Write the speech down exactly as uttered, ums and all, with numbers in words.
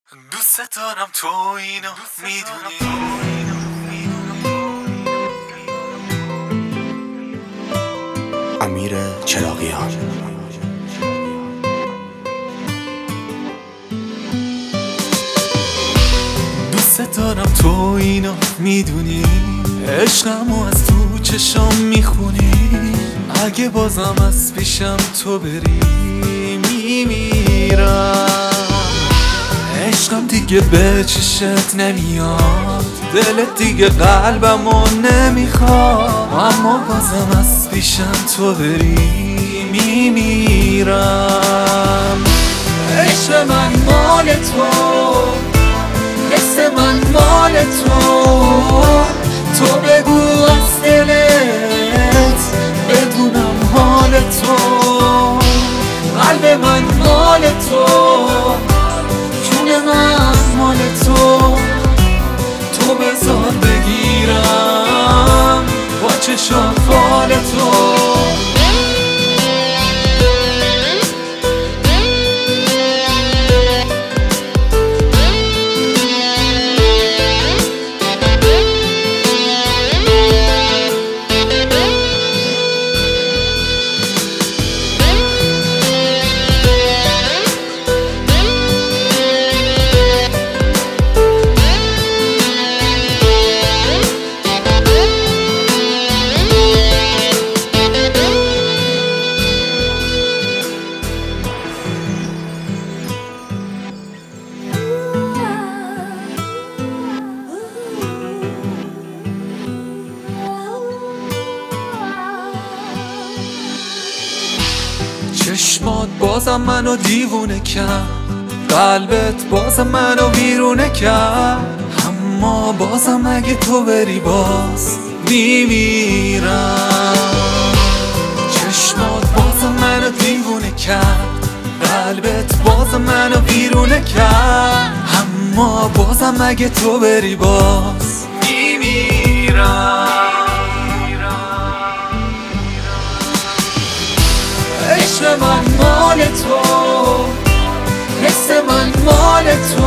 دوست دارم تو اینو میدونی. امیر چراغیان. دوست دارم تو اینو میدونی، عشقمو از تو چشام میخونی. اگه بازم از پیشم تو بری میمیرم. عشقم دیگه به چشت نمیاد، دلت دیگه قلبمو نمیخواد، اما بازم از پیشم تو بری میمیرم. عشق من مال تو، حس من مال تو. تو بگو از دلت بدونم حال تو. قلب من مال تو، جون من مال تو. تو بذار بگیرم با چشم فال تو. چشمات بازم منو دیوونه کرد، قلبت بازم منو ویرونه کرد، اما بازم اگه تو بری باز میمیرم. چشمات بازم منو دیوونه کرد، قلبت بازم منو ویرونه کرد، اما بازم اگه تو بری باز میمیرم. عشق من مال تو، حس من مال تو.